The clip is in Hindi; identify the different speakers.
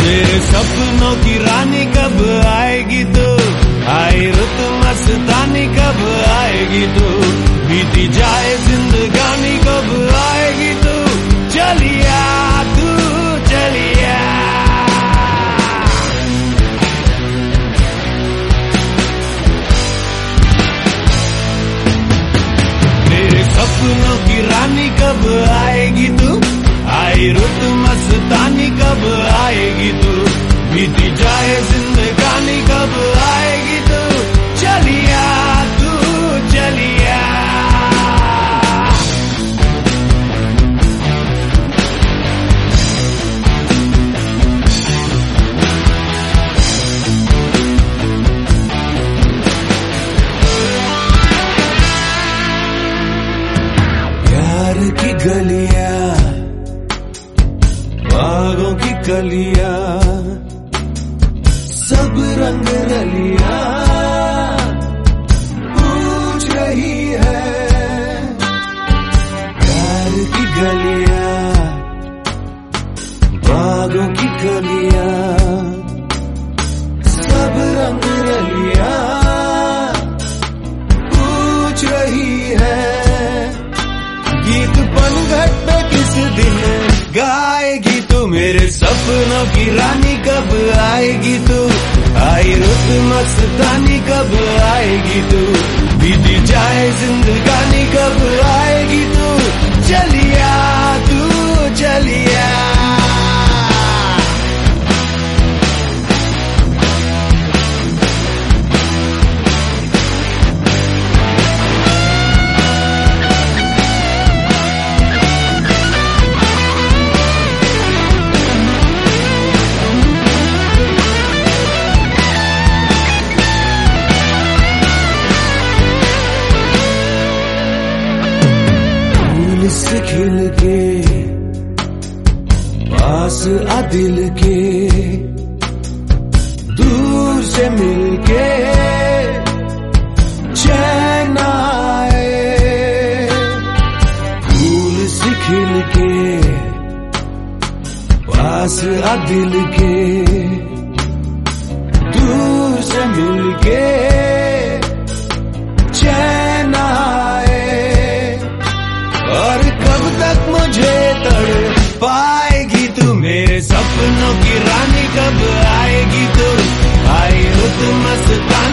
Speaker 1: मेरे सपनों की रानी कब आएगी तू, आई रुत मस्तानी कब आएगी तू, बीती जाए जिंदगानी कब आएगी तू, चलिया तू चलिया। मेरे सपनों की रानी कब आएगी तू, आई रुत मस्तानी कब आएगी तू, बीती जाए जिंदगानी कब आएगी तू, चलिया तू चलिया। प्यार की गलियां, बागों की कलियां, सब रंग रलियां पूछ रही है। प्यार की गलियां, बागों की कलियां, सब रंग रलियां पूछ रही है। गीत पनघट पे किस दिन गाएगी तू, मेरे सपनों की रानी कब आएगी तू, आई रुत मस्तानी कब आएगी तू, बीती जाए जिंदगानी कब आएगी तू, चलिया तू चलिया। से खिल के पास आ दिल के, दूर से मिल के चैन आए। फूल से खिल के पास आ दिल के, दूर से मिल के चैन आए। और कब तक मुझे तड़ पाएगी तू, मेरे सपनों की रानी कब आएगी तू, आई रुत मस्तानी